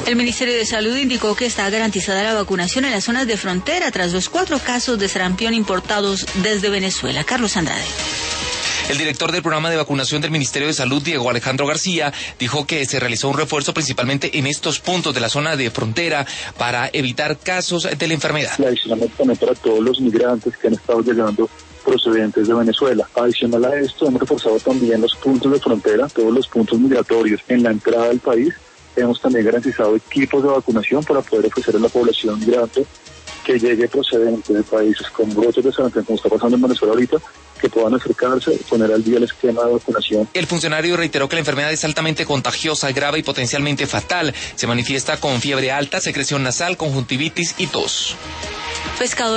El Ministerio de Salud indicó que está garantizada la vacunación en las zonas de frontera tras los 4 casos de sarampión importados desde Venezuela. Carlos Andrade. El director del programa de vacunación del Ministerio de Salud, Diego Alejandro García, dijo que se realizó un refuerzo principalmente en estos puntos de la zona de frontera para evitar casos de la enfermedad. El aislamiento también para todos los migrantes que han estado llegando procedentes de Venezuela. Adicional a esto, hemos reforzado también los puntos de frontera, todos los puntos migratorios en la entrada del país. Hemos también garantizado equipos de vacunación para poder ofrecer a la población migrante que llegue procedente de países con brotes de sarampión, como está pasando en Venezuela ahorita, que puedan acercarse y poner al día el esquema de vacunación. El funcionario reiteró que la enfermedad es altamente contagiosa, grave y potencialmente fatal. Se manifiesta con fiebre alta, secreción nasal, conjuntivitis y tos. Pescadores